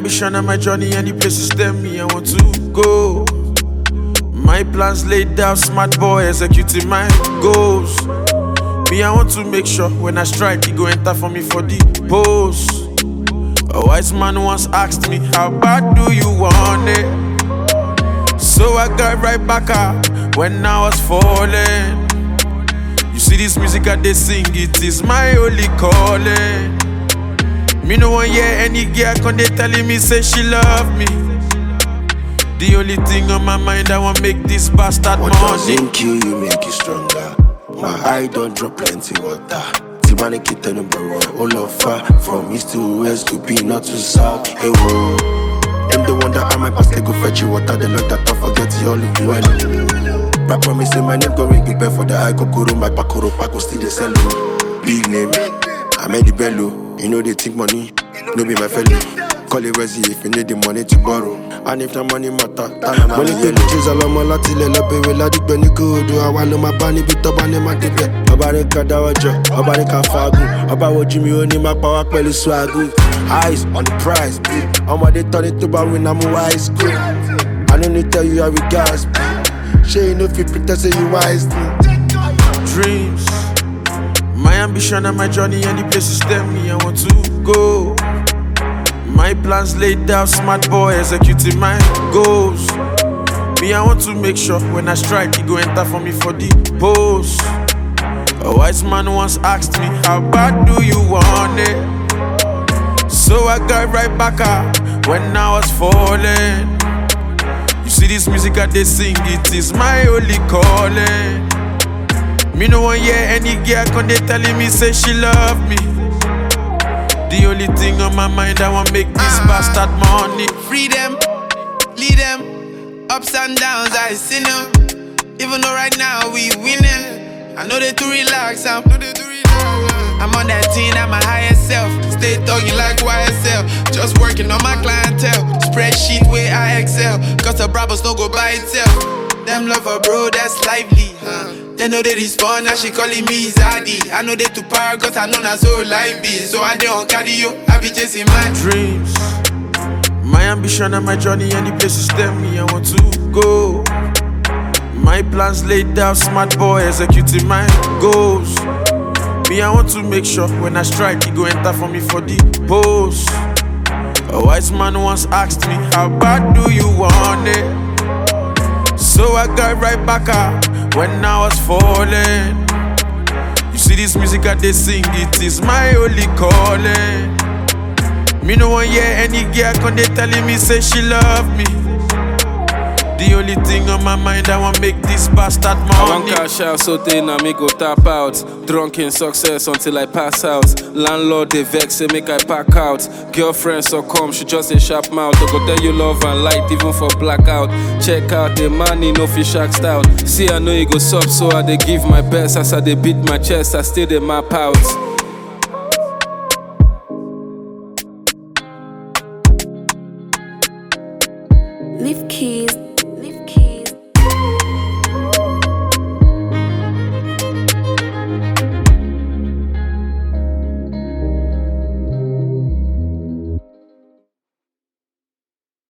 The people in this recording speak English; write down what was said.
ambition and my journey, any places tell me I want to go. My plans laid out, smart boy executing my goals. Me, I want to make sure when I strike, he go enter for me for the post. A wise man once asked me, how bad do you want it? So I got right back up when I was falling. You see this music I they sing, it is my only calling. Me no one hear any girl come they telling me say she love me. The only thing on my mind I want make this bastard what money. What doesn't kill you make you stronger. My eye don't drop plenty water. Timani kita number one, all of far from east to west to be not to south. Hey whoa, them the one that I might pass they go fetch you water. They look that I forget you all in well. Rap promise say my name go ring the bell for the eye kokoro. My pakoro pako still the sell. Big name, I made the bello. You know they think money, no be my fellow. Call it Resi if you need the money to borrow. And if the money matter, money to the cheese all my latile lope we la di gbeni ko do awa lo ma bani bi to bani ma tebe. Oba re ka da ojo, oba re ka fagun, oba wo ji mi o ni ma pa wa pẹ̀lú swagu. Eyes on the prize, I'ma they turn it to ba win I'm wise. I don't need tell you how we guys. She ain't no fit pretend say you wise. Dreams, my ambition and my journey, any places tell me I want to go. My plans laid out, smart boy executing my goals. Me, I want to make sure when I strike, he go enter for me for the post. A wise man once asked me, how bad do you want it? So I got right back up when I was falling. You see this music I they sing, it is my only calling. Me no one hear any girl come they telling me say she love me. The only thing on my mind I want make this bastard money. Freedom, lead them, ups and downs I see them. Even though right now we winning, I know they too relax. I'm on that team at my highest self. Stay talking like YSL. Just working on my clientele. Spreadsheet where I excel. Cause the Brabus don't go by itself. Them love her bro, that's lively. They know they respond, now she calling me Zaddy. I know they too power, cause I know not so lively. So I don't carry you, I be chasing my dreams. My ambition and my journey, any places tell me I want to go. My plans laid out, smart boy executing my goals. Me, I want to make sure when I strike, he go enter for me for the post. A wise man once asked me, how bad do you want it? So I got right back up when I was falling. You see this music I they sing, it is my only calling. Me no one hear any girl come they telling me say she love me. The only thing on my mind I want make this bastard money. I want cash out, so they na me go tap out. Drunk in success until I pass out. Landlord they vex, say make I pack out. Girlfriend so come, she just a sharp mouth. I go tell you love and light even for blackout. Check out the money, no fish axed out. See I know you go sub, so I they give my best. As I they beat my chest, I still they map out. Leave keys.